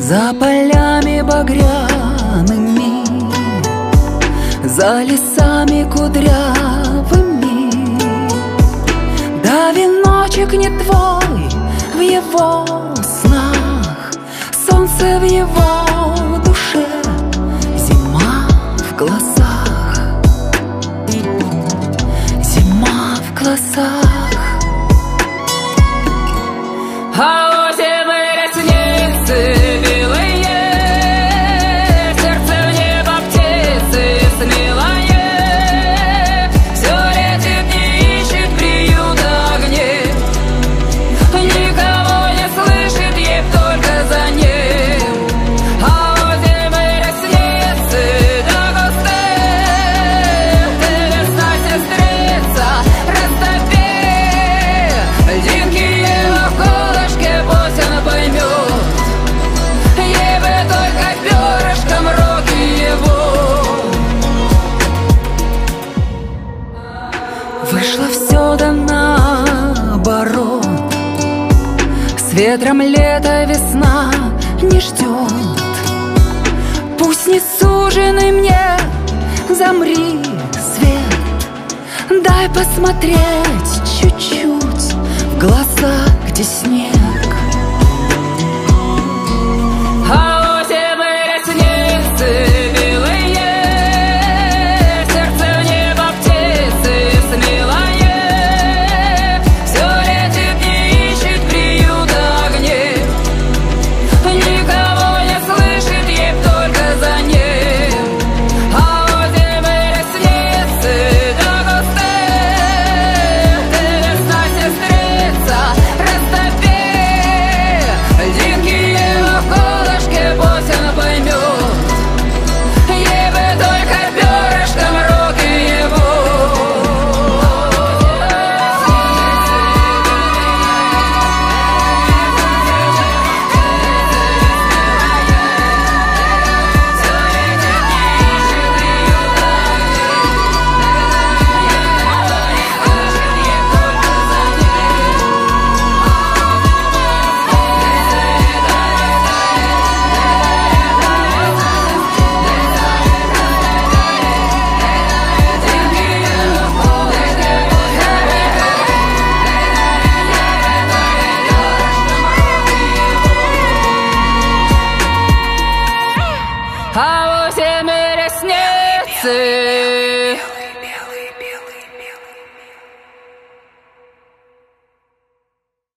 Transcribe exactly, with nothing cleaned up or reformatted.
За полями багряными, за лесами кудрявыми. Да веночек не твой в его снах, солнце в его душе, зима в глазах, зима в глазах. А осень и ресницы белые, сердце в небо птицы смелое, все летит, не ищет приюта огней, никого не слышит, ей только за ним. А осень и ресницы до густых, ты весна, сестрица, растопи льдинки его колышки, пусть она поймет, ей бы только перышком руки его. Вышло все да наоборот, с ветром лето весна не ждет. Пусть не суженый мне, замри, свет, дай посмотреть чуть-чуть в глаза, где снег. А осень и ресницы белые, сердце в небо птицы смелое, все летит, не ищет приюта огней, никого не слышит, ей только за ним. А осень и ресницы до густых, ты весна, сестрица, растопи льдинки его колышки, пусть она поймет, ей бы только перышком руки его. А осень и ресницы